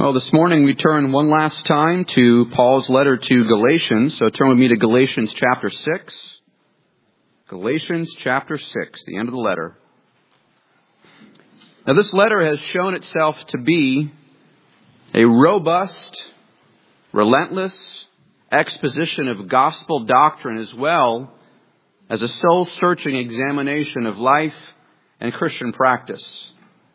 Well, this morning we turn one last time to Paul's letter to Galatians. So turn with me to Galatians chapter 6. Galatians chapter 6, the end of the letter. Now this letter has shown itself to be a robust, relentless exposition of gospel doctrine as well as a soul-searching examination of life and Christian practice.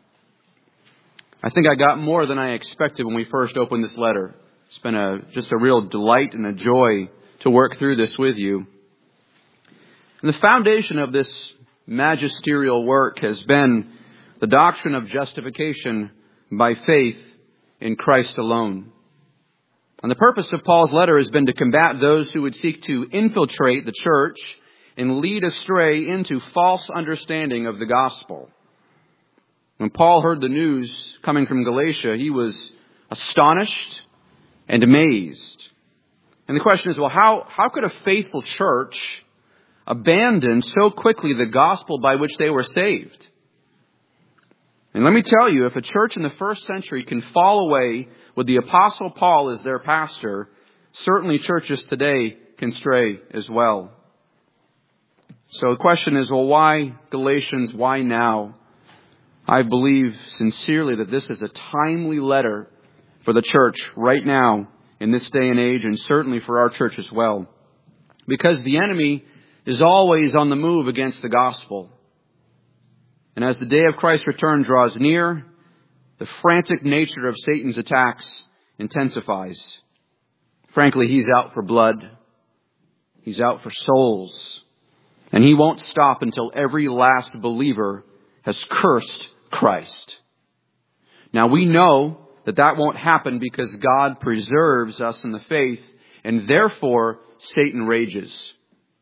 I think I got more than I expected when we first opened this letter. It's been just a real delight and a joy to work through this with you. And the foundation of this magisterial work has been the doctrine of justification by faith in Christ alone. And the purpose of Paul's letter has been to combat those who would seek to infiltrate the church and lead astray into false understanding of the gospel. When Paul heard the news coming from Galatia, he was astonished and amazed. And the question is, well, how could a faithful church abandon so quickly the gospel by which they were saved? And let me tell you, if a church in the first century can fall away with the Apostle Paul as their pastor, certainly churches today can stray as well. So the question is, well, why Galatians? Why now? I believe sincerely that this is a timely letter for the church right now in this day and age, and certainly for our church as well. Because the enemy is always on the move against the gospel. And as the day of Christ's return draws near, the frantic nature of Satan's attacks intensifies. Frankly, he's out for blood. He's out for souls. And he won't stop until every last believer has cursed Christ. Now we know that won't happen because God preserves us in the faith, and therefore Satan rages.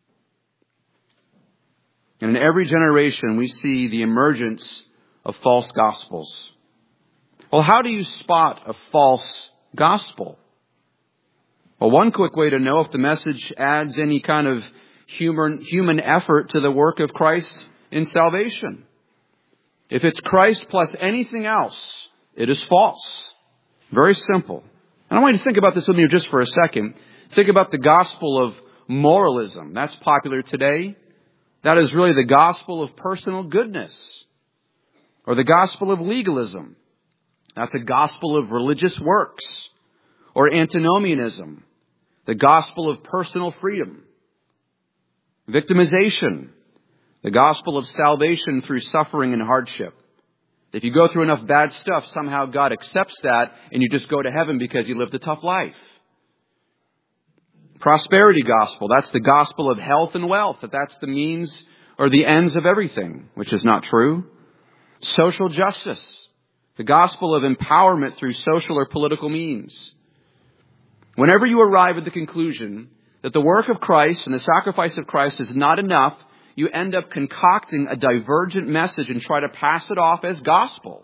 And in every generation we see the emergence of false gospels. Well, how do you spot a false gospel? Well, one quick way to know if the message adds any kind of human effort to the work of Christ in salvation. If it's Christ plus anything else, it is false. Very simple. And I want you to think about this with me just for a second. Think about the gospel of moralism. That's popular today. That is really the gospel of personal goodness. Or the gospel of legalism. That's the gospel of religious works. Or antinomianism. The gospel of personal freedom. Victimization. The gospel of salvation through suffering and hardship. If you go through enough bad stuff, somehow God accepts that and you just go to heaven because you lived a tough life. Prosperity gospel. That's the gospel of health and wealth. That's the means or the ends of everything, which is not true. Social justice. The gospel of empowerment through social or political means. Whenever you arrive at the conclusion that the work of Christ and the sacrifice of Christ is not enough, you end up concocting a divergent message and try to pass it off as gospel.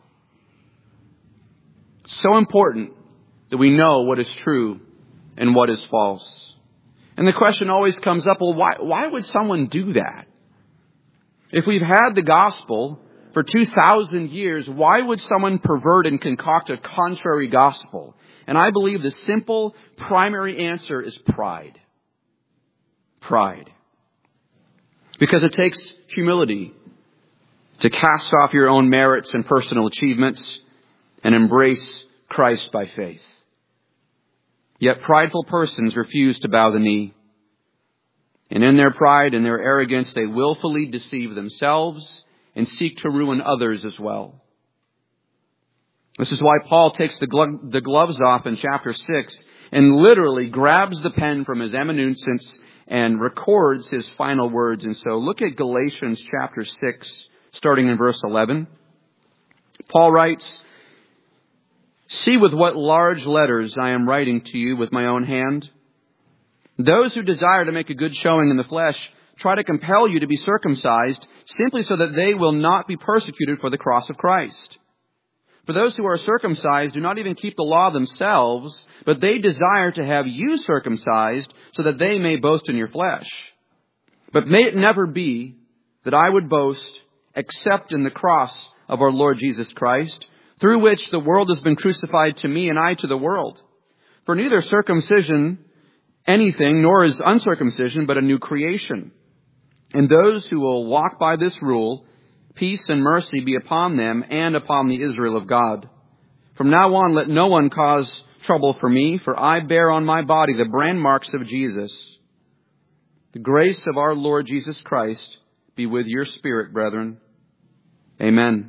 So important that we know what is true and what is false. And the question always comes up, well, why would someone do that? If we've had the gospel for 2,000 years, why would someone pervert and concoct a contrary gospel? And I believe the simple primary answer is pride. Pride. Because it takes humility to cast off your own merits and personal achievements and embrace Christ by faith. Yet prideful persons refuse to bow the knee. And in their pride and their arrogance, they willfully deceive themselves and seek to ruin others as well. This is why Paul takes the gloves off in chapter 6 and literally grabs the pen from his amanuensis and records his final words. And so look at Galatians chapter 6, starting in verse 11. Paul writes, "See with what large letters I am writing to you with my own hand. Those who desire to make a good showing in the flesh try to compel you to be circumcised simply so that they will not be persecuted for the cross of Christ. For those who are circumcised do not even keep the law themselves, but they desire to have you circumcised so that they may boast in your flesh. But may it never be that I would boast except in the cross of our Lord Jesus Christ, through which the world has been crucified to me and I to the world. For neither circumcision anything, nor is uncircumcision, but a new creation. And those who will walk by this rule, peace and mercy be upon them and upon the Israel of God. From now on, let no one cause trouble for me, for I bear on my body the brand marks of Jesus. The grace of our Lord Jesus Christ be with your spirit, brethren. Amen.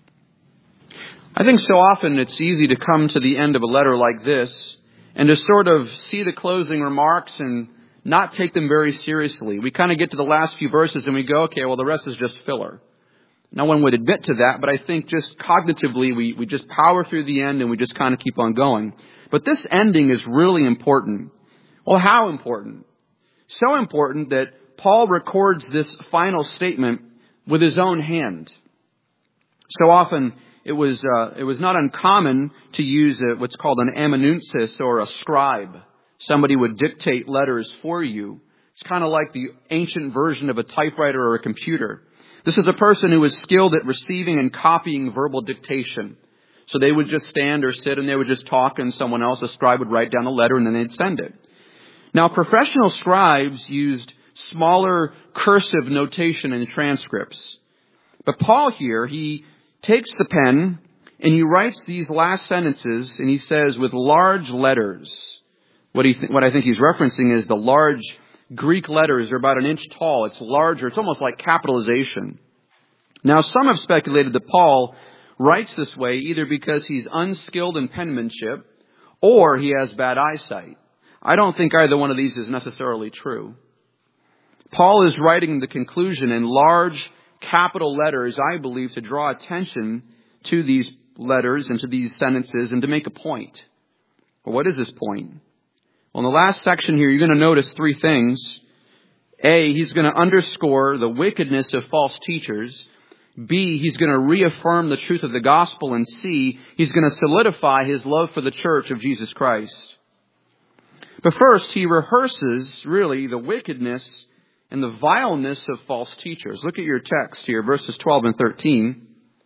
I think so often it's easy to come to the end of a letter like this and to sort of see the closing remarks and not take them very seriously. We kind of get to the last few verses and we go, okay, well, the rest is just filler. No one would admit to that, but I think just cognitively we just power through the end and we just kind of keep on going. But this ending is really important. Well, how important? So important that Paul records this final statement with his own hand. So often it was not uncommon to use what's called an amanuensis or a scribe. Somebody would dictate letters for you. It's kind of like the ancient version of a typewriter or a computer. This is a person who was skilled at receiving and copying verbal dictation. So they would just stand or sit and they would just talk and someone else, a scribe, would write down the letter and then they'd send it. Now, professional scribes used smaller cursive notation in transcripts. But Paul here, he takes the pen and he writes these last sentences and he says with large letters. What I think he's referencing is the large Greek letters are about an inch tall. It's larger. It's almost like capitalization. Now, some have speculated that Paul writes this way either because he's unskilled in penmanship or he has bad eyesight. I don't think either one of these is necessarily true. Paul is writing the conclusion in large capital letters, I believe, to draw attention to these letters and to these sentences and to make a point. Well, what is this point? Well, in the last section here, you're going to notice three things. A, he's going to underscore the wickedness of false teachers. B, he's going to reaffirm the truth of the gospel. And C, he's going to solidify his love for the church of Jesus Christ. But first, he rehearses, really, the wickedness and the vileness of false teachers. Look at your text here, verses 12 and 13.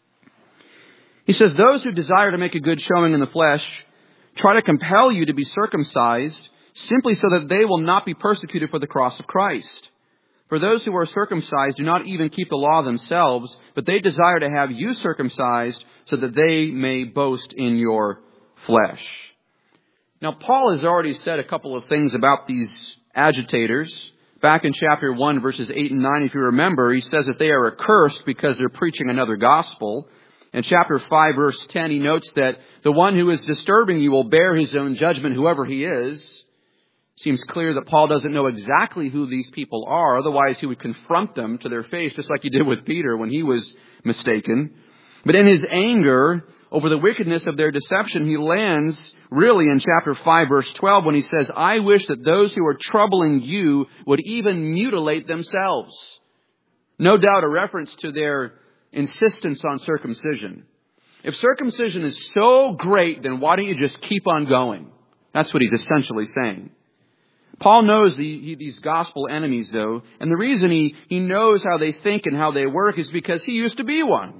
He says, those who desire to make a good showing in the flesh try to compel you to be circumcised simply so that they will not be persecuted for the cross of Christ. For those who are circumcised do not even keep the law themselves, but they desire to have you circumcised so that they may boast in your flesh. Now, Paul has already said a couple of things about these agitators. Back in chapter 1, verses 8 and 9, if you remember, he says that they are accursed because they're preaching another gospel. In chapter 5, verse 10, he notes that the one who is disturbing you will bear his own judgment, whoever he is. Seems clear that Paul doesn't know exactly who these people are. Otherwise, he would confront them to their face, just like he did with Peter when he was mistaken. But in his anger over the wickedness of their deception, he lands really in chapter 5, verse 12, when he says, I wish that those who are troubling you would even mutilate themselves. No doubt a reference to their insistence on circumcision. If circumcision is so great, then why don't you just keep on going? That's what he's essentially saying. Paul knows these gospel enemies, though, and the reason he knows how they think and how they work is because he used to be one.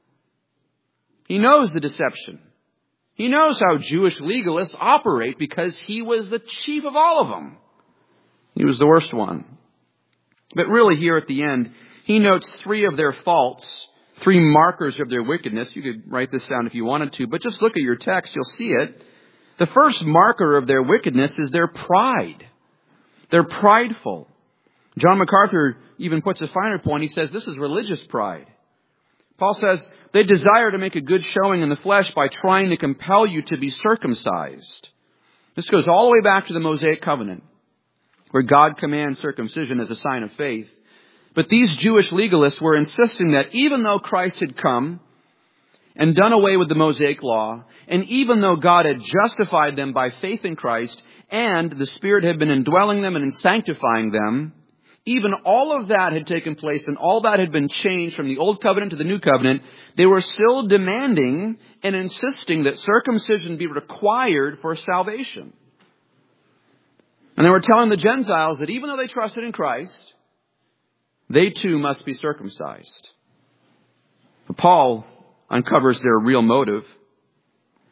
He knows the deception. He knows how Jewish legalists operate because he was the chief of all of them. He was the worst one. But really here at the end, he notes three of their faults, three markers of their wickedness. You could write this down if you wanted to, but just look at your text, you'll see it. The first marker of their wickedness is their pride. They're prideful. John MacArthur even puts a finer point. He says this is religious pride. Paul says they desire to make a good showing in the flesh by trying to compel you to be circumcised. This goes all the way back to the Mosaic covenant, where God commands circumcision as a sign of faith. But these Jewish legalists were insisting that even though Christ had come and done away with the Mosaic law, and even though God had justified them by faith in Christ, and the Spirit had been indwelling them and sanctifying them, even all of that had taken place and all that had been changed from the Old Covenant to the New Covenant, they were still demanding and insisting that circumcision be required for salvation. And they were telling the Gentiles that even though they trusted in Christ, they too must be circumcised. But Paul uncovers their real motive.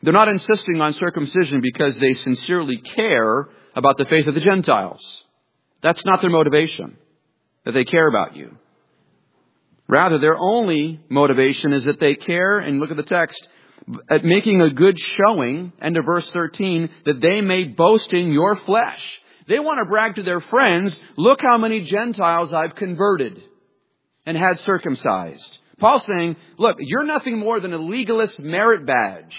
They're not insisting on circumcision because they sincerely care about the faith of the Gentiles. That's not their motivation, that they care about you. Rather, their only motivation is that they care, and look at the text, at making a good showing, end of verse 13, that they may boast in your flesh. They want to brag to their friends, look how many Gentiles I've converted and had circumcised. Paul's saying, look, you're nothing more than a legalist merit badge.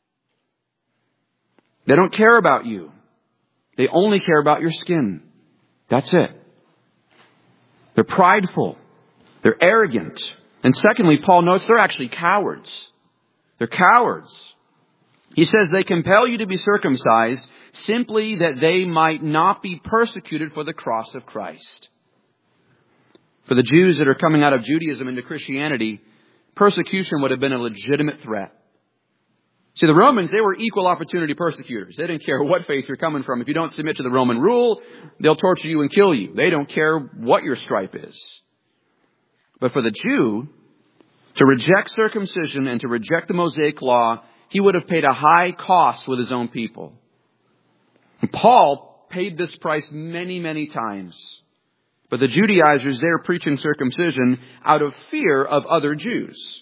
They don't care about you. They only care about your skin. That's it. They're prideful. They're arrogant. And secondly, Paul notes they're actually cowards. They're cowards. He says they compel you to be circumcised simply that they might not be persecuted for the cross of Christ. For the Jews that are coming out of Judaism into Christianity, persecution would have been a legitimate threat. See, the Romans, they were equal opportunity persecutors. They didn't care what faith you're coming from. If you don't submit to the Roman rule, they'll torture you and kill you. They don't care what your stripe is. But for the Jew, to reject circumcision and to reject the Mosaic law, he would have paid a high cost with his own people. And Paul paid this price many, many times. But the Judaizers, they're preaching circumcision out of fear of other Jews.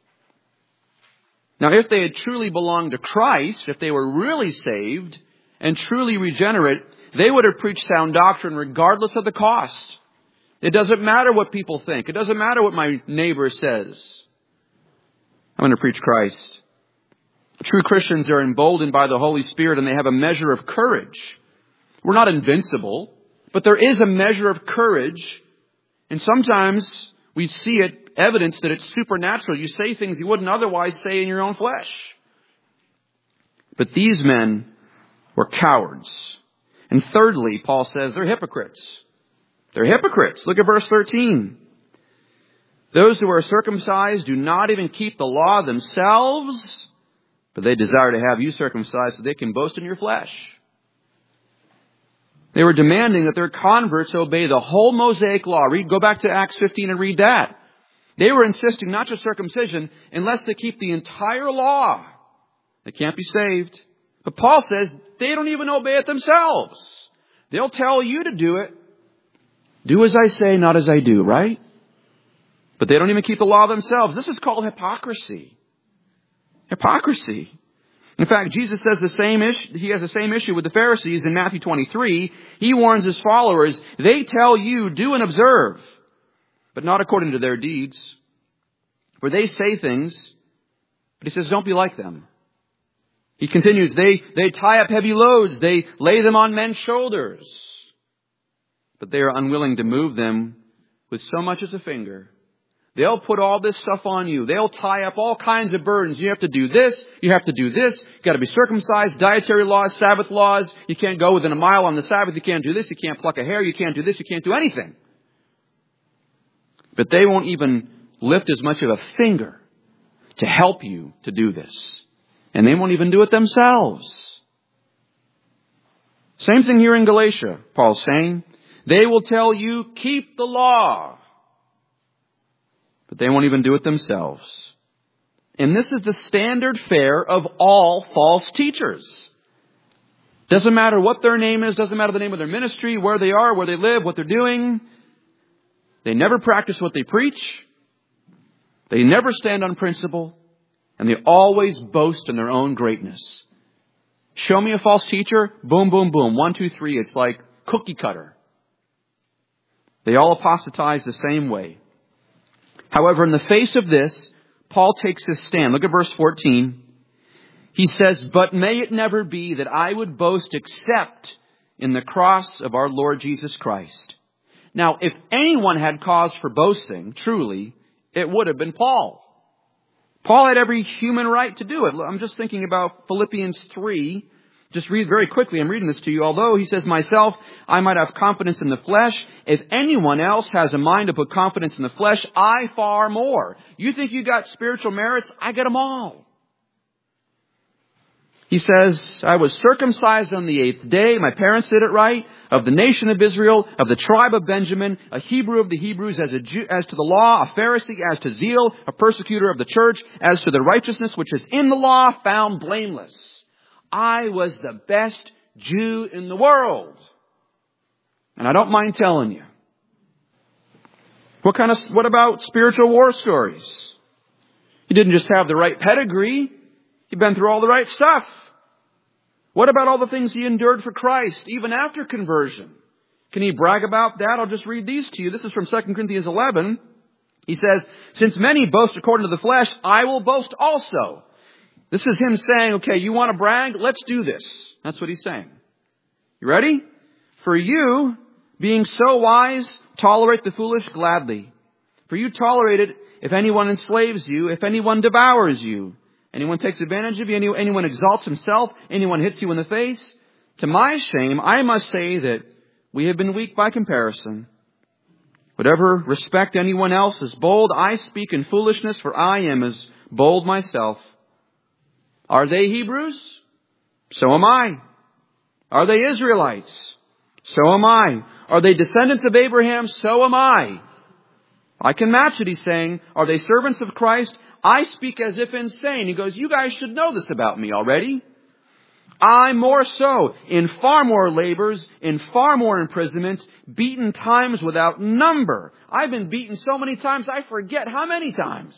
Now, if they had truly belonged to Christ, if they were really saved and truly regenerate, they would have preached sound doctrine regardless of the cost. It doesn't matter what people think. It doesn't matter what my neighbor says. I'm going to preach Christ. True Christians are emboldened by the Holy Spirit and they have a measure of courage. We're not invincible, but there is a measure of courage. And sometimes we see it evidence that it's supernatural. You say things you wouldn't otherwise say in your own flesh. But these men were cowards. And thirdly, Paul says they're hypocrites. They're hypocrites. Look at verse 13. Those who are circumcised do not even keep the law themselves, but they desire to have you circumcised so they can boast in your flesh. They were demanding that their converts obey the whole Mosaic law. Go back to Acts 15 and read that. They were insisting not just circumcision, unless they keep the entire law. They can't be saved. But Paul says they don't even obey it themselves. They'll tell you to do it. Do as I say, not as I do, right? But they don't even keep the law themselves. This is called hypocrisy. Hypocrisy. In fact, Jesus says he has the same issue with the Pharisees in Matthew 23. He warns his followers, they tell you, do and observe, but not according to their deeds. For they say things, but he says, don't be like them. He continues, they tie up heavy loads, they lay them on men's shoulders, but they are unwilling to move them with so much as a finger. They'll put all this stuff on you. They'll tie up all kinds of burdens. You have to do this. You have to do this. You got to be circumcised. Dietary laws, Sabbath laws. You can't go within a mile on the Sabbath. You can't do this. You can't pluck a hair. You can't do this. You can't do anything. But they won't even lift as much of a finger to help you to do this. And they won't even do it themselves. Same thing here in Galatia, Paul's saying. They will tell you, keep the law. But they won't even do it themselves. And this is the standard fare of all false teachers. Doesn't matter what their name is, doesn't matter the name of their ministry, where they are, where they live, what they're doing. They never practice what they preach. They never stand on principle. And they always boast in their own greatness. Show me a false teacher, boom, boom, boom. 1, 2, 3. It's like cookie cutter. They all apostatize the same way. However, in the face of this, Paul takes his stand. Look at verse 14. He says, but may it never be that I would boast except in the cross of our Lord Jesus Christ. Now, if anyone had cause for boasting, truly, it would have been Paul. Paul had every human right to do it. I'm just thinking about Philippians 3. Just read very quickly. I'm reading this to you. Although he says, myself, I might have confidence in the flesh. If anyone else has a mind to put confidence in the flesh, I far more. You think you got spiritual merits? I get them all. He says, I was circumcised on the 8th day. My parents did it right. of the nation of Israel, of the tribe of Benjamin, a Hebrew of the Hebrews, as to the law, a Pharisee, as to zeal, a persecutor of the church, as to the righteousness which is in the law, found blameless. I was the best Jew in the world. And I don't mind telling you. What about spiritual war stories? He didn't just have the right pedigree. He'd been through all the right stuff. What about all the things he endured for Christ, even after conversion? Can he brag about that? I'll just read these to you. This is from 2 Corinthians 11. He says, since many boast according to the flesh, I will boast also. This is him saying, okay, you want to brag? Let's do this. That's what he's saying. You ready? For you, being so wise, tolerate the foolish gladly. For you tolerate it if anyone enslaves you, if anyone devours you. Anyone takes advantage of you, anyone exalts himself, anyone hits you in the face. To my shame, I must say that we have been weak by comparison. Whatever respect anyone else is bold, I speak in foolishness, for I am as bold myself. Are they Hebrews? So am I. Are they Israelites? So am I. Are they descendants of Abraham? So am I. I can match it, he's saying. Are they servants of Christ? I speak as if insane. He goes, you guys should know this about me already. I more so, in far more labors, in far more imprisonments, beaten times without number. I've been beaten so many times, I forget how many times.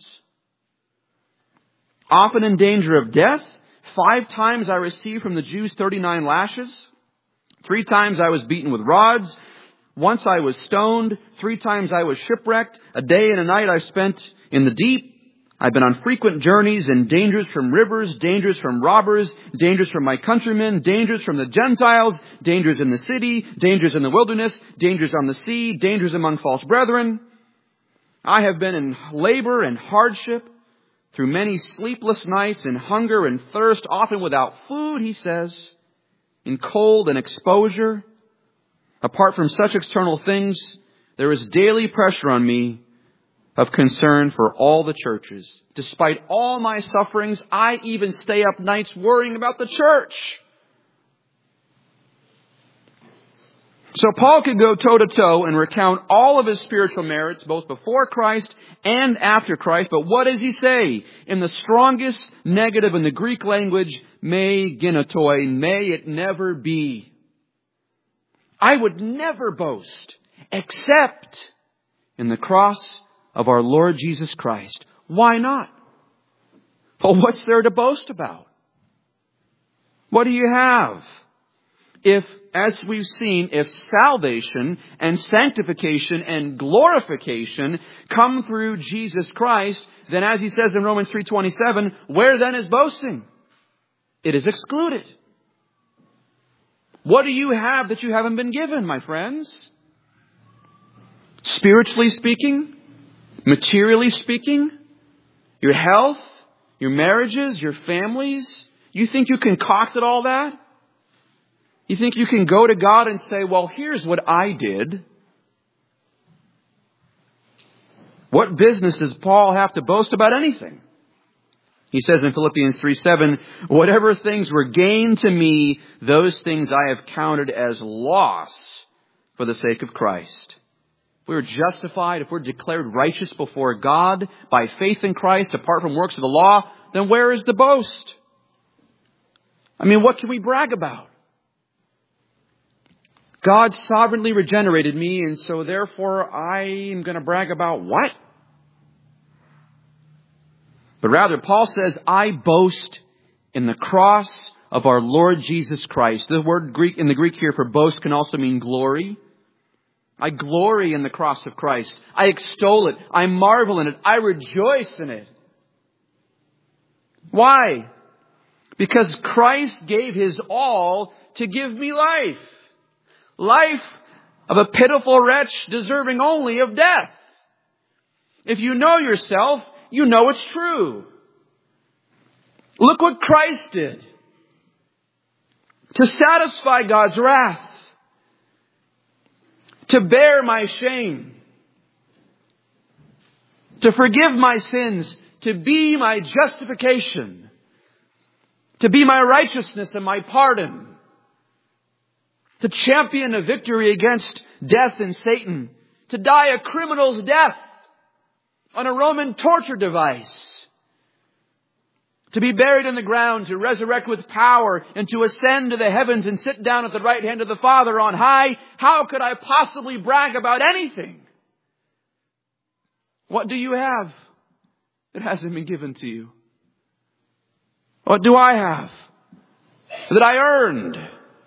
Often in danger of death. 5 times I received from the Jews 39 lashes. 3 times I was beaten with rods. Once I was stoned. 3 times I was shipwrecked. A day and a night I spent in the deep. I've been on frequent journeys and dangers from rivers, dangers from robbers, dangers from my countrymen, dangers from the Gentiles, dangers in the city, dangers in the wilderness, dangers on the sea, dangers among false brethren. I have been in labor and hardship through many sleepless nights, in hunger and thirst, often without food, he says, in cold and exposure. Apart from such external things, there is daily pressure on me of concern for all the churches. Despite all my sufferings, I even stay up nights worrying about the church. So Paul could go toe to toe and recount all of his spiritual merits, both before Christ and after Christ. But what does he say? In the strongest negative in the Greek language, me ginotoi, may it never be. I would never boast except in the cross of our Lord Jesus Christ. Why not? Well, what's there to boast about? What do you have? If, as we've seen, if salvation and sanctification and glorification come through Jesus Christ, then as he says in Romans 3:27, where then is boasting? It is excluded. What do you have that you haven't been given, my friends? Spiritually speaking, materially speaking, your health, your marriages, your families, you think you concocted all that? You think you can go to God and say, well, here's what I did. What business does Paul have to boast about anything? He says in Philippians 3:7, whatever things were gained to me, those things I have counted as loss for the sake of Christ. If we are justified, if we're declared righteous before God by faith in Christ, apart from works of the law, then where is the boast? I mean, what can we brag about? God sovereignly regenerated me, and so therefore I am going to brag about what? But rather, Paul says, I boast in the cross of our Lord Jesus Christ. The word Greek in the Greek here for boast can also mean glory. I glory in the cross of Christ. I extol it. I marvel in it. I rejoice in it. Why? Because Christ gave his all to give me life. Life of a pitiful wretch deserving only of death. If you know yourself, you know it's true. Look what Christ did to satisfy God's wrath, to bear my shame, to forgive my sins, to be my justification, to be my righteousness and my pardon. to champion a victory against death and Satan, to die a criminal's death on a Roman torture device, to be buried in the ground, to resurrect with power, and to ascend to the heavens and sit down at the right hand of the Father on high. How could I possibly brag about anything? What do you have that hasn't been given to you? What do I have that I earned?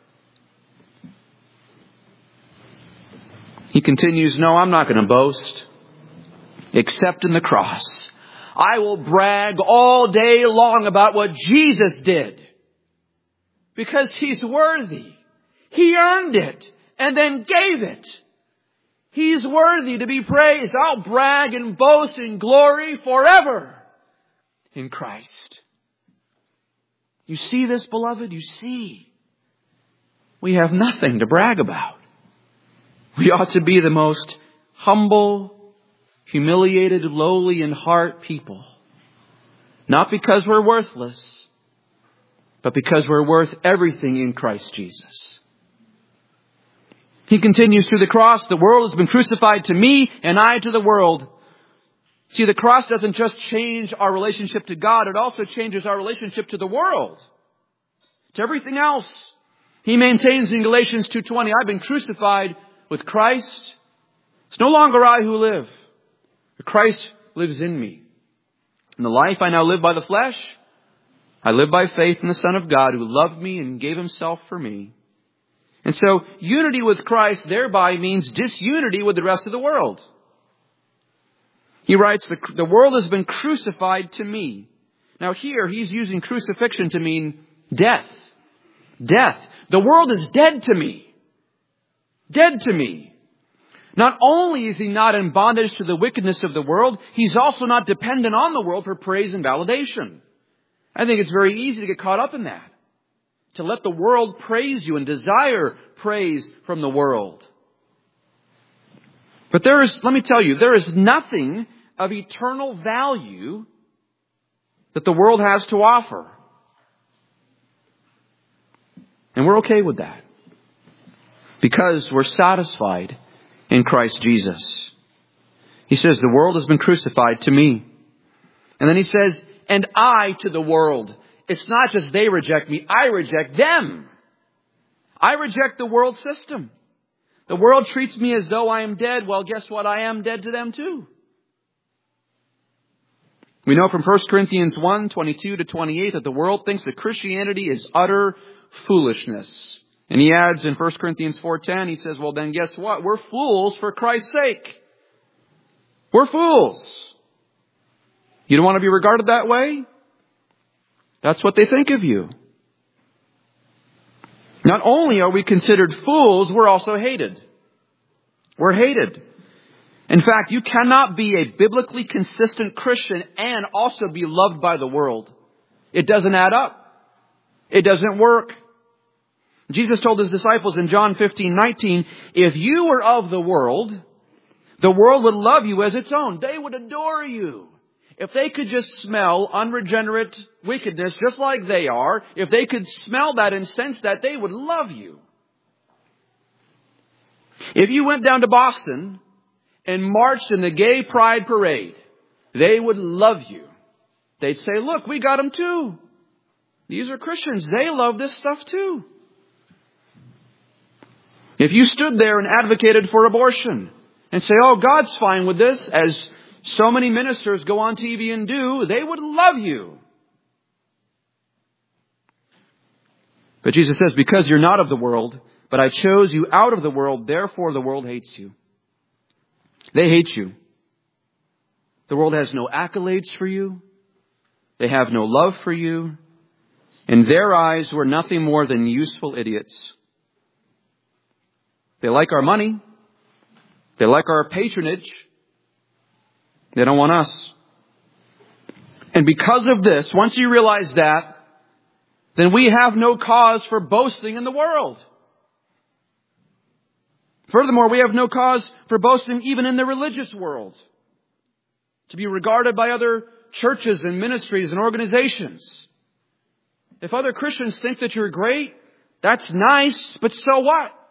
He continues, no, I'm not going to boast except in the cross. I will brag all day long about what Jesus did because He's worthy. He earned it and then gave it. He's worthy to be praised. I'll brag and boast in glory forever in Christ. You see this, beloved? You see. We have nothing to brag about. We ought to be the most humble, humiliated, lowly in heart people. Not because we're worthless, but because we're worth everything in Christ Jesus. He continues through the cross, the world has been crucified to me and I to the world. See, the cross doesn't just change our relationship to God, it also changes our relationship to the world, to everything else. He maintains in Galatians 2:20, I've been crucified with Christ. It's no longer I who live, but Christ lives in me. In the life I now live by the flesh, I live by faith in the Son of God who loved me and gave Himself for me. And so unity with Christ thereby means disunity with the rest of the world. He writes, the world has been crucified to me. Now here he's using crucifixion to mean death. Death. The world is dead to me. Dead to me. Not only is he not in bondage to the wickedness of the world, he's also not dependent on the world for praise and validation. I think it's very easy to get caught up in that. To let the world praise you and desire praise from the world. But let me tell you, there is nothing of eternal value that the world has to offer. And we're okay with that. Because we're satisfied in Christ Jesus. He says, the world has been crucified to me. And then he says, and I to the world. It's not just they reject me, I reject them. I reject the world system. The world treats me as though I am dead. Well, guess what? I am dead to them too. We know from 1 Corinthians 1:22-28 that the world thinks that Christianity is utter foolishness. And he adds in 1 Corinthians 4:10, he says, well then guess what? We're fools for Christ's sake. We're fools. You don't want to be regarded that way? That's what they think of you. Not only are we considered fools, we're also hated. We're hated. In fact, you cannot be a biblically consistent Christian and also be loved by the world. It doesn't add up. It doesn't work. Jesus told His disciples in John 15:19, if you were of the world would love you as its own. They would adore you. If they could just smell unregenerate wickedness just like they are, if they could smell that and sense that, they would love you. If you went down to Boston and marched in the gay pride parade, they would love you. They'd say, look, we got them too. These are Christians. They love this stuff too. If you stood there and advocated for abortion and say, oh, God's fine with this, as so many ministers go on TV and do, they would love you. But Jesus says, because you're not of the world, but I chose you out of the world, therefore the world hates you. They hate you. The world has no accolades for you. They have no love for you. In their eyes, we're nothing more than useful idiots. They like our money. They like our patronage. They don't want us. And because of this, once you realize that, then we have no cause for boasting in the world. Furthermore, we have no cause for boasting even in the religious world. To be regarded by other churches and ministries and organizations. If other Christians think that you're great, that's nice, but so what?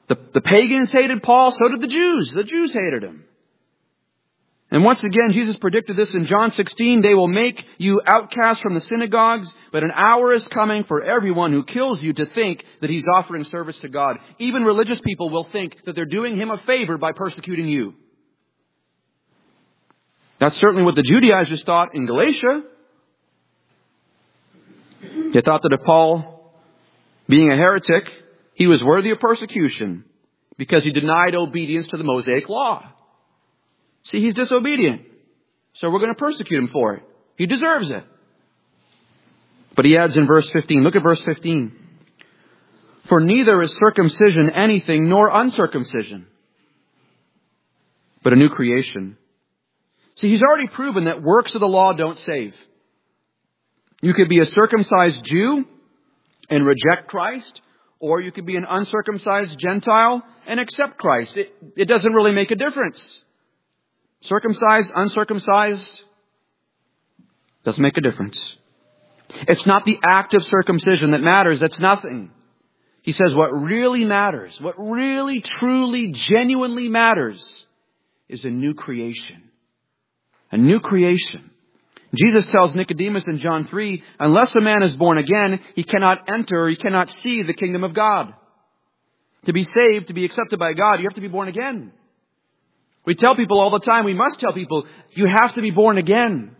The pagans hated Paul, so did the Jews. The Jews hated him. And once again, Jesus predicted this in John 16. They will make you outcasts from the synagogues, but an hour is coming for everyone who kills you to think that he's offering service to God. Even religious people will think that they're doing him a favor by persecuting you. That's certainly what the Judaizers thought in Galatia. They thought that if Paul, being a heretic, he was worthy of persecution because he denied obedience to the Mosaic law. See, he's disobedient. So we're going to persecute him for it. He deserves it. But he adds in verse 15, look at verse 15. For neither is circumcision anything nor uncircumcision, but a new creation. See, he's already proven that works of the law don't save. You could be a circumcised Jew and reject Christ, or you could be an uncircumcised Gentile and accept Christ. It doesn't really make a difference. Circumcised, uncircumcised, doesn't make a difference. It's not the act of circumcision that matters. That's nothing. He says what really matters, what really, truly, genuinely matters is a new creation. A new creation. Jesus tells Nicodemus in John 3, unless a man is born again, he cannot enter, he cannot see the kingdom of God. To be saved, to be accepted by God, you have to be born again. We tell people all the time, we must tell people, you have to be born again.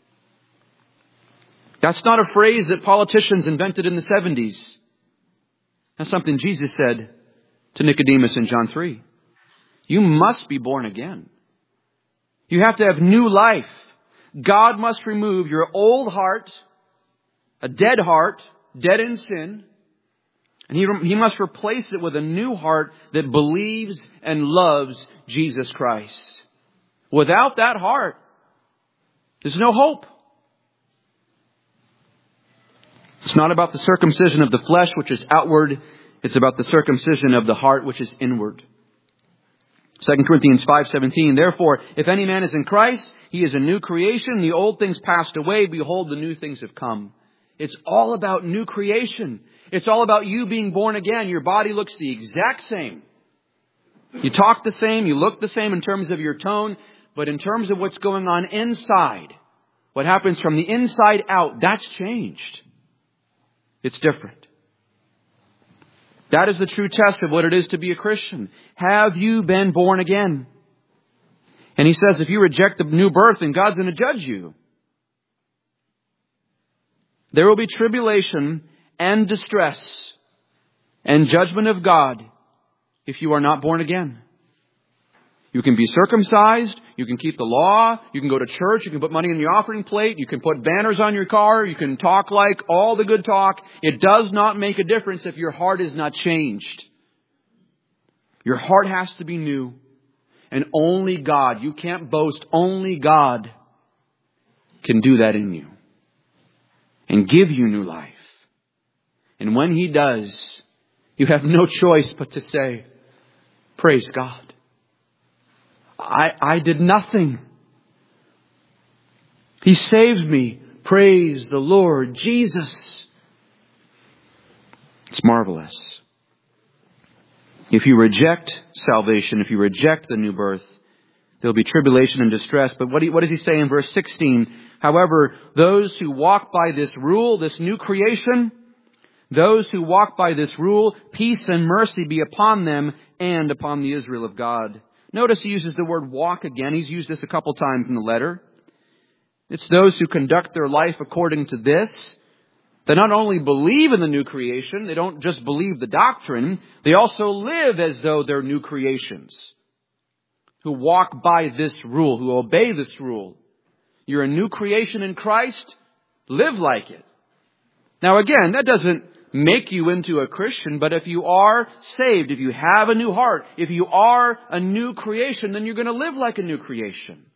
That's not a phrase that politicians invented in the 70s. That's something Jesus said to Nicodemus in John 3. You must be born again. You have to have new life. God must remove your old heart, a dead heart, dead in sin, and He must replace it with a new heart that believes and loves Jesus Christ. Without that heart, there's no hope. It's not about the circumcision of the flesh, which is outward. It's about the circumcision of the heart, which is inward. 2 Corinthians 5:17, therefore, if any man is in Christ, he is a new creation. The old things passed away. Behold, the new things have come. It's all about new creation. It's all about you being born again. Your body looks the exact same. You talk the same. You look the same in terms of your tone. But in terms of what's going on inside, what happens from the inside out, that's changed. It's different. That is the true test of what it is to be a Christian. Have you been born again? And he says if you reject the new birth, then God's going to judge you. There will be tribulation and distress and judgment of God if you are not born again. You can be circumcised. You can keep the law. You can go to church. You can put money in the offering plate. You can put banners on your car. You can talk like all the good talk. It does not make a difference if your heart is not changed. Your heart has to be new. And only God, you can't boast, only God can do that in you and give you new life. And when He does, you have no choice but to say, praise God. I did nothing. He saved me. Praise the Lord Jesus. It's marvelous. If you reject salvation, if you reject the new birth, there'll be tribulation and distress. But what does he say in verse 16? However, those who walk by this rule, this new creation, those who walk by this rule, peace and mercy be upon them and upon the Israel of God. Notice he uses the word walk again. He's used this a couple times in the letter. It's those who conduct their life according to this. They not only believe in the new creation, they don't just believe the doctrine, they also live as though they're new creations. Who walk by this rule, who obey this rule. You're a new creation in Christ, live like it. Now again, that doesn't make you into a Christian, but if you are saved, if you have a new heart, if you are a new creation, then you're going to live like a new creation.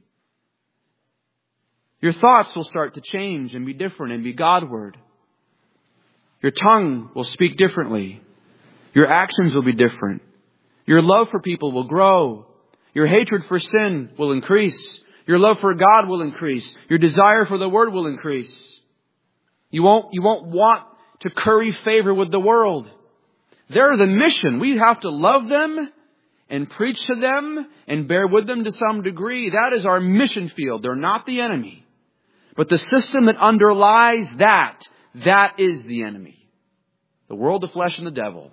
Your thoughts will start to change and be different and be Godward. Your tongue will speak differently. Your actions will be different. Your love for people will grow. Your hatred for sin will increase. Your love for God will increase. Your desire for the Word will increase. You won't want to curry favor with the world. They're the mission. We have to love them and preach to them and bear with them to some degree. That is our mission field. They're not the enemy. But the system that underlies that is the enemy. The world, the flesh, and the devil.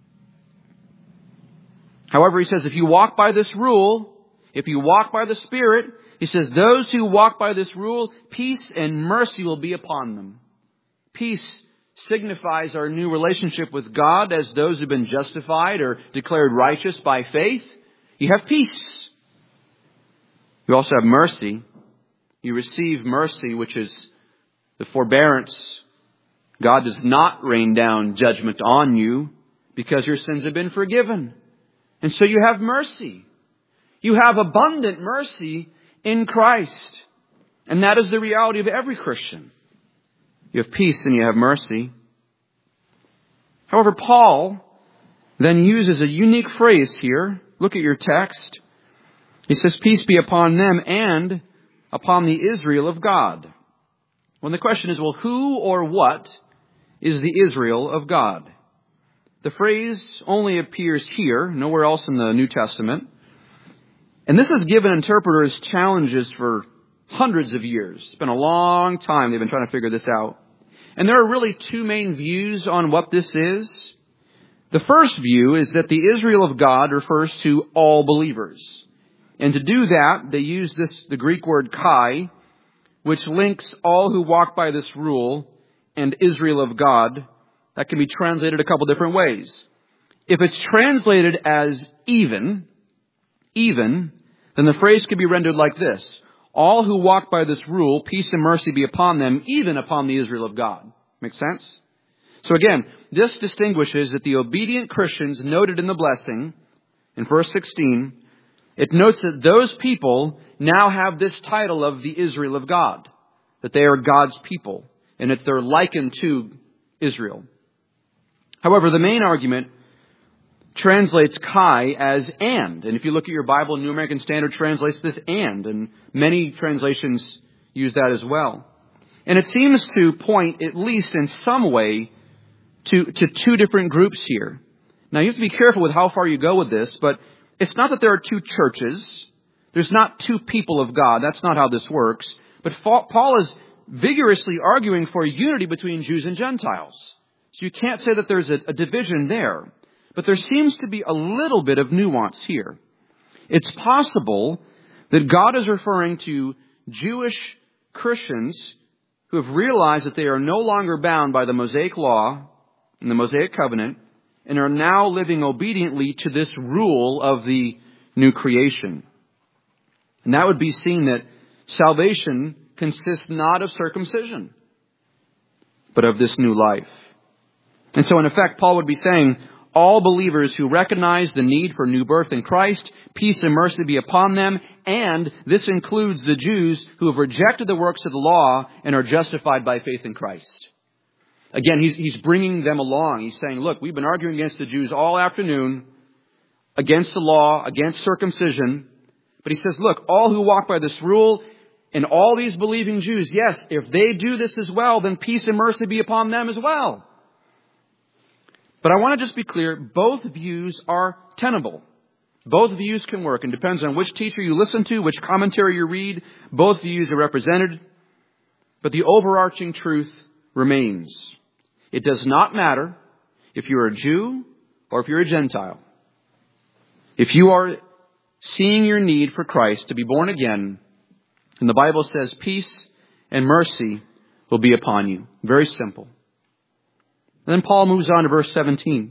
However, he says, if you walk by this rule, if you walk by the Spirit, he says, those who walk by this rule, peace and mercy will be upon them. Peace signifies our new relationship with God as those who've been justified or declared righteous by faith. You have peace. You also have mercy. You receive mercy, which is the forbearance. God does not rain down judgment on you because your sins have been forgiven. And so you have mercy. You have abundant mercy in Christ. And that is the reality of every Christian. You have peace and you have mercy. However, Paul then uses a unique phrase here. Look at your text. He says, peace be upon them and upon the Israel of God. Well, the question is, well, who or what is the Israel of God? The phrase only appears here, nowhere else in the New Testament. And this has given interpreters challenges for hundreds of years. It's been a long time they've been trying to figure this out. And there are really two main views on what this is. The first view is that the Israel of God refers to all believers. And to do that, they use the Greek word kai, which links all who walk by this rule and Israel of God. That can be translated a couple different ways. If it's translated as even, then the phrase could be rendered like this. All who walk by this rule, peace and mercy be upon them, even upon the Israel of God. Make sense? So again, this distinguishes that the obedient Christians noted in the blessing, in verse 16, it notes that those people now have this title of the Israel of God. That they are God's people, and that they're likened to Israel. However, the main argument translates kai as and. And if you look at your Bible, New American Standard translates this and many translations use that as well. And it seems to point, at least in some way, to two different groups here. Now, you have to be careful with how far you go with this, but it's not that there are two churches. There's not two people of God. That's not how this works. But Paul is vigorously arguing for unity between Jews and Gentiles. So you can't say that there's a division there. But there seems to be a little bit of nuance here. It's possible that God is referring to Jewish Christians who have realized that they are no longer bound by the Mosaic law and the Mosaic covenant and are now living obediently to this rule of the new creation. And that would be seen that salvation consists not of circumcision, but of this new life. And so in effect, Paul would be saying, all believers who recognize the need for new birth in Christ, peace and mercy be upon them, and this includes the Jews who have rejected the works of the law and are justified by faith in Christ. Again, he's bringing them along. He's saying, look, we've been arguing against the Jews all afternoon, against the law, against circumcision. But he says, look, all who walk by this rule and all these believing Jews, yes, if they do this as well, then peace and mercy be upon them as well. But I want to just be clear, both views are tenable. Both views can work, and depends on which teacher you listen to, which commentary you read. Both views are represented. But the overarching truth remains. It does not matter if you're a Jew or if you're a Gentile. If you are seeing your need for Christ to be born again, and the Bible says peace and mercy will be upon you. Very simple. And then Paul moves on to verse 17.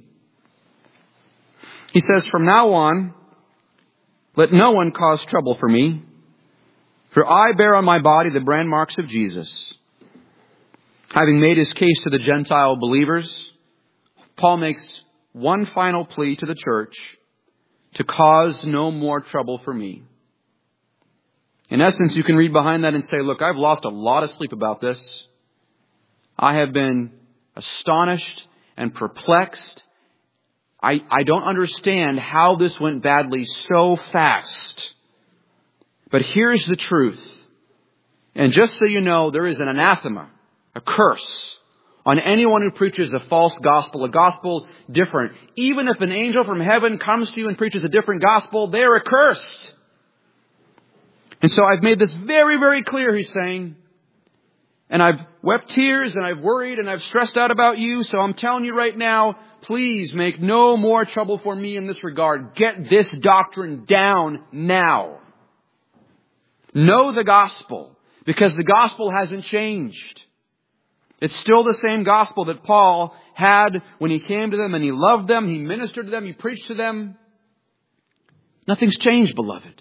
He says, from now on, let no one cause trouble for me, for I bear on my body the brand marks of Jesus. Having made his case to the Gentile believers, Paul makes one final plea to the church to cause no more trouble for me. In essence, you can read behind that and say, look, I've lost a lot of sleep about this. I have been astonished and perplexed. I don't understand how this went badly so fast. But here's the truth. And just so you know, there is an anathema, a curse, on anyone who preaches a false gospel, a gospel different. Even if an angel from heaven comes to you and preaches a different gospel, they are accursed. And so I've made this very, very clear, he's saying. And I've wept tears and I've worried and I've stressed out about you. So I'm telling you right now, please make no more trouble for me in this regard. Get this doctrine down now. Know the gospel, because the gospel hasn't changed. It's still the same gospel that Paul had when he came to them and he loved them, he ministered to them, he preached to them. Nothing's changed, beloved.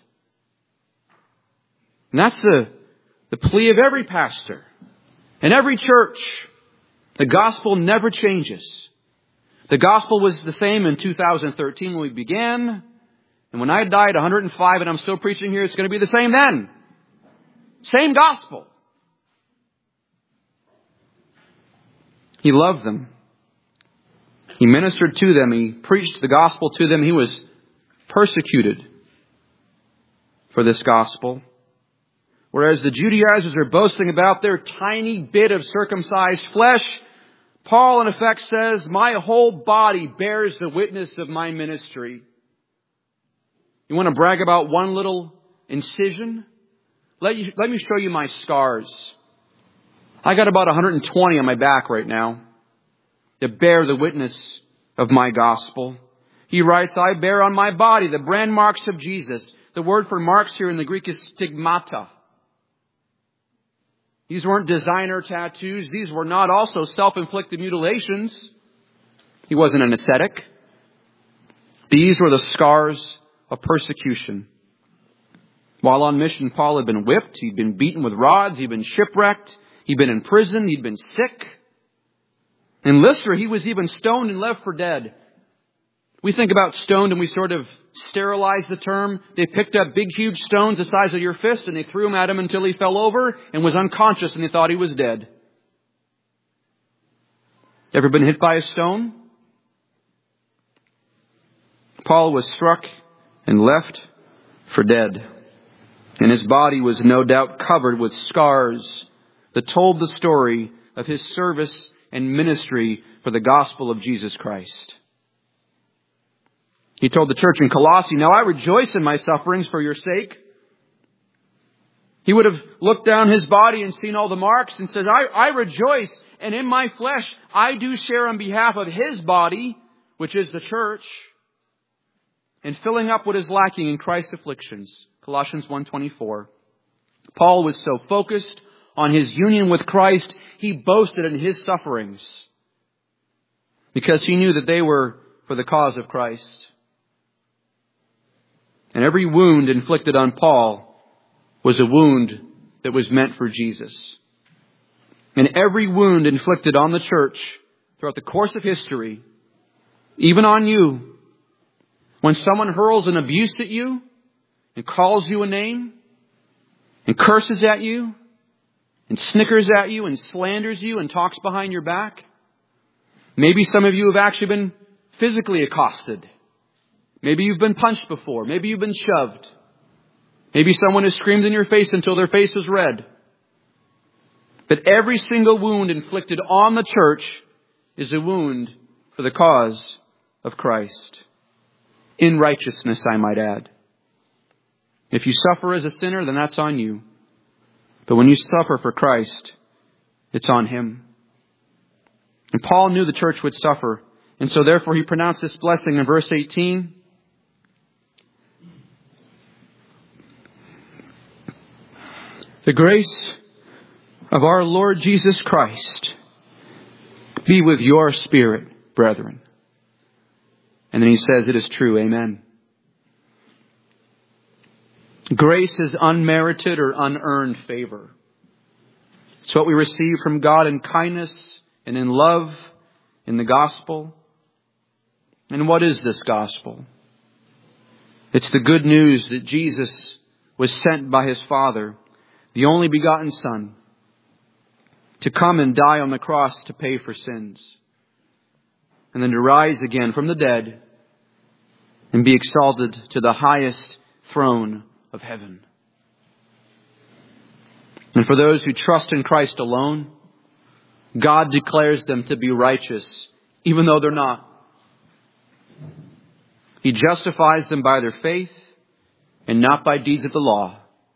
And that's the plea of every pastor and every church. The gospel never changes. The gospel was the same in 2013 when we began. And when I died 105 and I'm still preaching here, it's going to be the same then. Same gospel. He loved them. He ministered to them. He preached the gospel to them. He was persecuted for this gospel. Whereas the Judaizers are boasting about their tiny bit of circumcised flesh, Paul in effect says, my whole body bears the witness of my ministry. You want to brag about one little incision? Let me show you my scars. I got about 120 on my back right now that bear the witness of my gospel. He writes, I bear on my body the brand marks of Jesus. The word for marks here in the Greek is stigmata. These weren't designer tattoos. These were not also self-inflicted mutilations. He wasn't an ascetic. These were the scars of persecution. While on mission, Paul had been whipped. He'd been beaten with rods. He'd been shipwrecked. He'd been in prison. He'd been sick. In Lystra, he was even stoned and left for dead. We think about stoned and we sort of sterilize the term. They picked up big, huge stones the size of your fist and they threw them at him until he fell over and was unconscious and they thought he was dead. Ever been hit by a stone? Paul was struck and left for dead. And his body was no doubt covered with scars that told the story of his service and ministry for the gospel of Jesus Christ. He told the church in Colossae, now I rejoice in my sufferings for your sake. He would have looked down his body and seen all the marks and said, I rejoice, and in my flesh I do share on behalf of his body, which is the church, in filling up what is lacking in Christ's afflictions. Colossians 1:24. Paul was so focused on his union with Christ, he boasted in his sufferings because he knew that they were for the cause of Christ. And every wound inflicted on Paul was a wound that was meant for Jesus. And every wound inflicted on the church throughout the course of history, even on you, when someone hurls an abuse at you and calls you a name and curses at you and snickers at you and slanders you and talks behind your back, maybe some of you have actually been physically accosted. Maybe you've been punched before. Maybe you've been shoved. Maybe someone has screamed in your face until their face was red. But every single wound inflicted on the church is a wound for the cause of Christ. In righteousness, I might add. If you suffer as a sinner, then that's on you. But when you suffer for Christ, it's on Him. And Paul knew the church would suffer. And so therefore he pronounced this blessing in verse 18. The grace of our Lord Jesus Christ be with your spirit, brethren. And then he says, it is true. Amen. Grace is unmerited or unearned favor. It's what we receive from God in kindness and in love in the gospel. And what is this gospel? It's the good news that Jesus was sent by His Father, the only begotten Son, to come and die on the cross to pay for sins, and then to rise again from the dead and be exalted to the highest throne of heaven. And for those who trust in Christ alone, God declares them to be righteous, even though they're not. He justifies them by their faith and not by deeds of the law.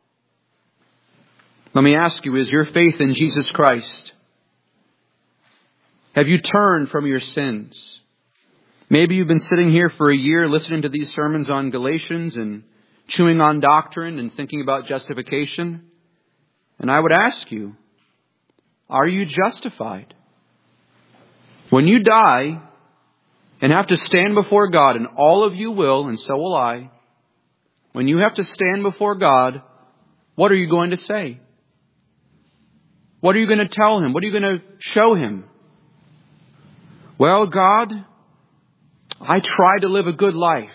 Let me ask you, is your faith in Jesus Christ? Have you turned from your sins? Maybe you've been sitting here for a year listening to these sermons on Galatians and chewing on doctrine and thinking about justification. And I would ask you, are you justified? When you die and have to stand before God, and all of you will, and so will I, when you have to stand before God, what are you going to say? What are you going to tell Him? What are you going to show Him? Well, God, I tried to live a good life.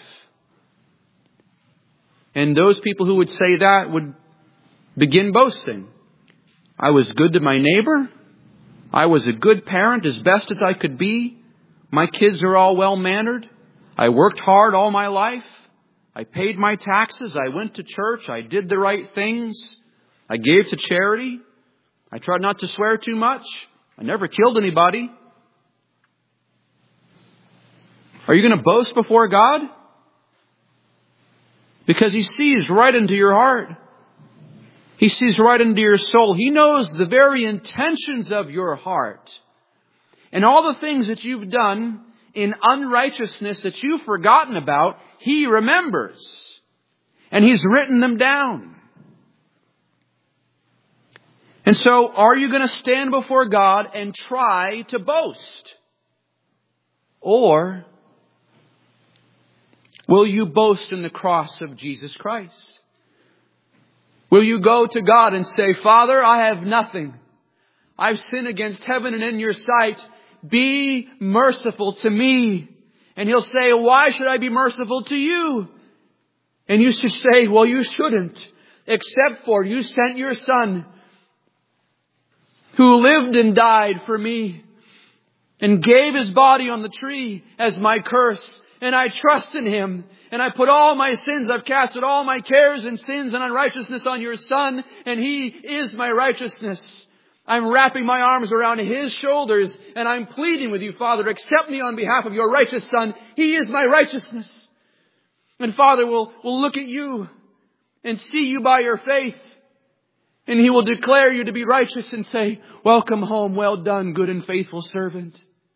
And those people who would say that would begin boasting. I was good to my neighbor. I was a good parent as best as I could be. My kids are all well-mannered. I worked hard all my life. I paid my taxes. I went to church. I did the right things. I gave to charity. I tried not to swear too much. I never killed anybody. Are you going to boast before God? Because He sees right into your heart. He sees right into your soul. He knows the very intentions of your heart. And all the things that you've done in unrighteousness that you've forgotten about, He remembers. And He's written them down. And so, are you going to stand before God and try to boast? Or will you boast in the cross of Jesus Christ? Will you go to God and say, Father, I have nothing. I've sinned against heaven and in your sight. Be merciful to me. And He'll say, why should I be merciful to you? And you should say, well, you shouldn't. Except for you sent your Son, who lived and died for me, and gave His body on the tree as my curse. And I trust in Him. And I put all my sins, I've casted all my cares and sins and unrighteousness on your Son. And He is my righteousness. I'm wrapping my arms around His shoulders. And I'm pleading with you, Father, accept me on behalf of your righteous Son. He is my righteousness. And Father will look at you and see you by your faith. And He will declare you to be righteous and say, welcome home, well done, good and faithful servant.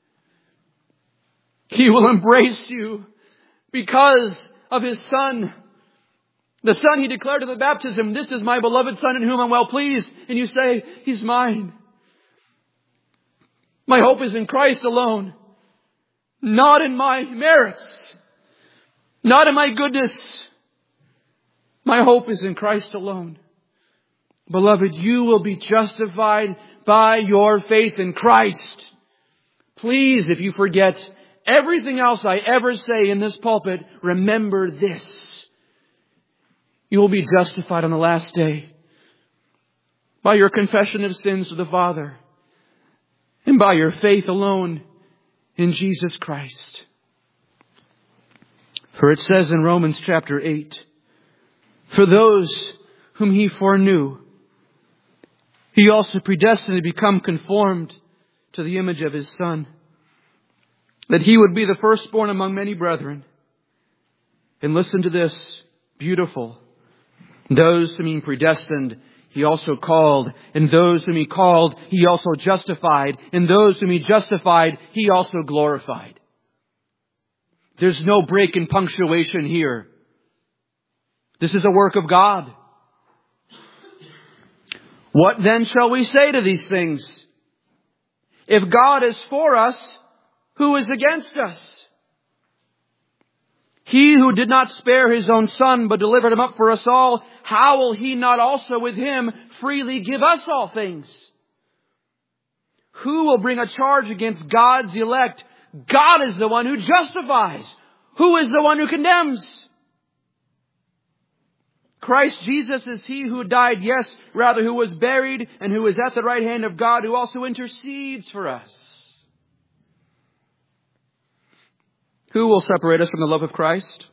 He will embrace you because of His Son. The Son He declared at the baptism, this is my beloved Son in whom I'm well pleased. And you say, He's mine. My hope is in Christ alone. Not in my merits. Not in my goodness. My hope is in Christ alone. Beloved, you will be justified by your faith in Christ. Please, if you forget everything else I ever say in this pulpit, remember this. You will be justified on the last day by your confession of sins to the Father and by your faith alone in Jesus Christ. For it says in Romans chapter 8, for those whom He foreknew, He also predestined to become conformed to the image of His Son, that He would be the firstborn among many brethren. And listen to this, beautiful. Those whom He predestined, He also called. And those whom He called, He also justified. And those whom He justified, He also glorified. There's no break in punctuation here. This is a work of God. What then shall we say to these things? If God is for us, who is against us? He who did not spare His own Son, but delivered Him up for us all, how will He not also with Him freely give us all things? Who will bring a charge against God's elect? God is the one who justifies. Who is the one who condemns? Christ Jesus is He who died, yes, rather who was buried, and who is at the right hand of God, who also intercedes for us. Who will separate us from the love of Christ?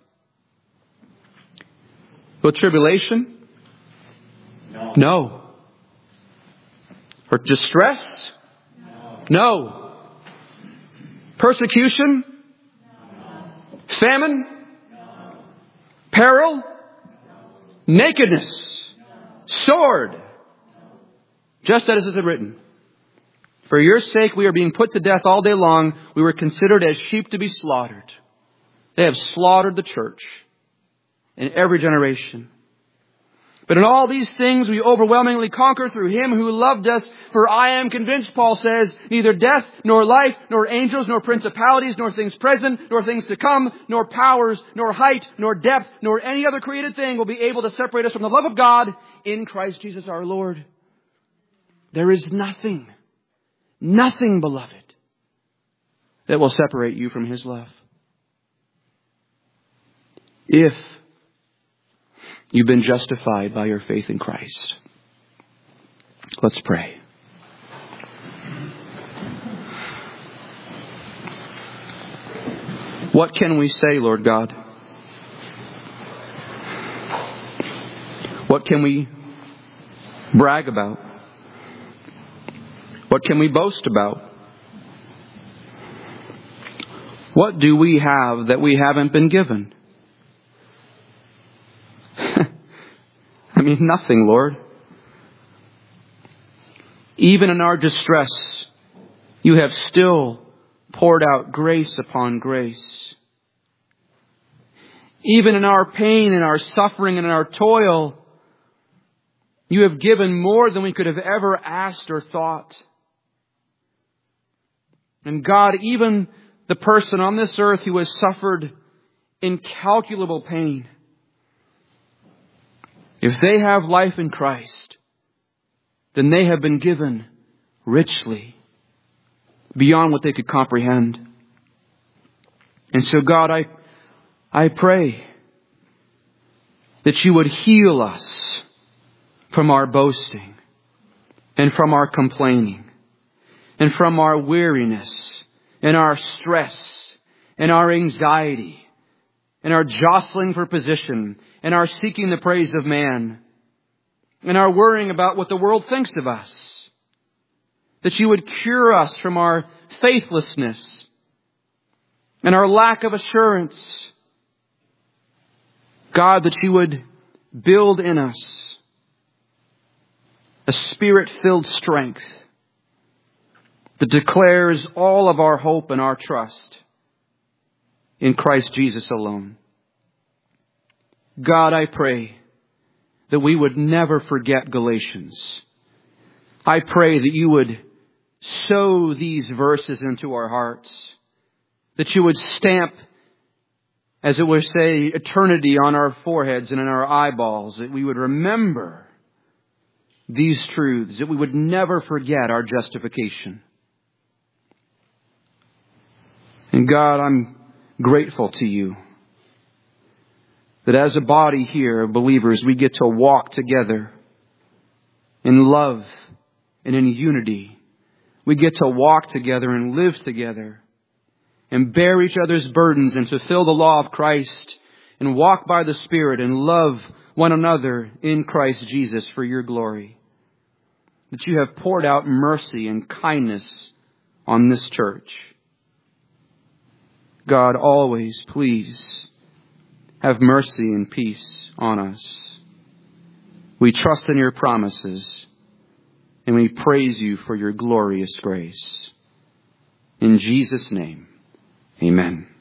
Will tribulation? No. Or distress? No. Persecution? Famine? Peril? Nakedness? Sword? Just as it is written. For your sake we are being put to death all day long. We were considered as sheep to be slaughtered. They have slaughtered the church in every generation. But in all these things we overwhelmingly conquer through Him who loved us. For I am convinced, Paul says, neither death, nor life, nor angels, nor principalities, nor things present, nor things to come, nor powers, nor height, nor depth, nor any other created thing will be able to separate us from the love of God in Christ Jesus our Lord. There is nothing, beloved, that will separate you from His love. If you've been justified by your faith in Christ. Let's pray. What can we say, Lord God? What can we brag about? What can we boast about? What do we have that we haven't been given? Nothing, Lord. Even in our distress, you have still poured out grace upon grace. Even in our pain and our suffering and in our toil, you have given more than we could have ever asked or thought. And God, even the person on this earth who has suffered incalculable pain, if they have life in Christ, then they have been given richly beyond what they could comprehend. And so, God, I pray that you would heal us from our boasting and from our complaining and from our weariness and our stress and our anxiety and our jostling for position and our seeking the praise of man and our worrying about what the world thinks of us. That you would cure us from our faithlessness and our lack of assurance. God, that you would build in us a Spirit-filled strength that declares all of our hope and our trust in Christ Jesus alone. God, I pray that we would never forget Galatians. I pray that you would sow these verses into our hearts. That you would stamp, as it would say, eternity on our foreheads and in our eyeballs. That we would remember these truths. That we would never forget our justification. And God, I'm grateful to you that as a body here of believers, we get to walk together in love and in unity. We get to walk together and live together and bear each other's burdens and fulfill the law of Christ and walk by the Spirit and love one another in Christ Jesus for your glory. That you have poured out mercy and kindness on this church. God, always please have mercy and peace on us. We trust in your promises and we praise you for your glorious grace. In Jesus' name, amen.